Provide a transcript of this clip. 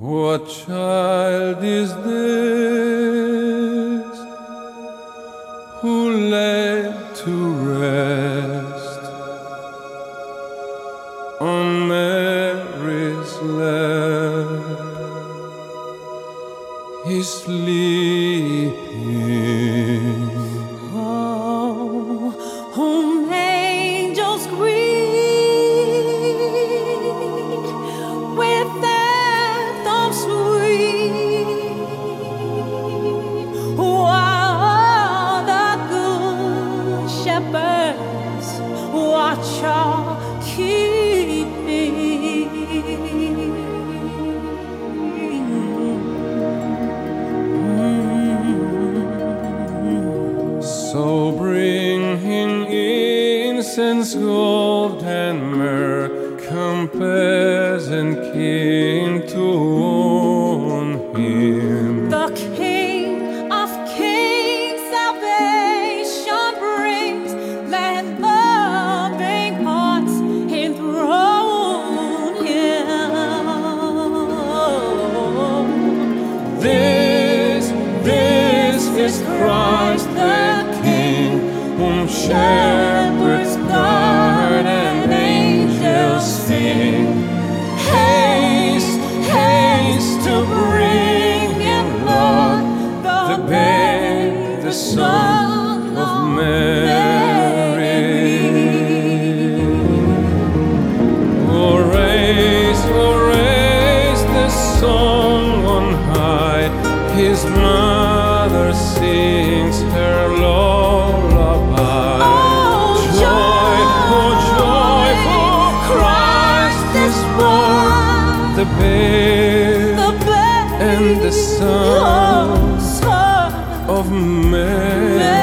What child is this who laid to rest on Mary's lap? He's sleeping. Oh, whom angels greet with anthems sweet, while the good shepherds watch our keeping. So bringing incense, gold, and myrrh, compass and king to own him. The King of Kings salvation brings, let loving hearts enthrone him. This is Christ the King, whom shepherds guard and angels sing. Haste, haste to bring him, Lord, the babe, the Son of Mary. Oh, raise the song on high. His mother sings her lullaby. Oh, Joy, for Christ is born, the babe and the Son of Mary.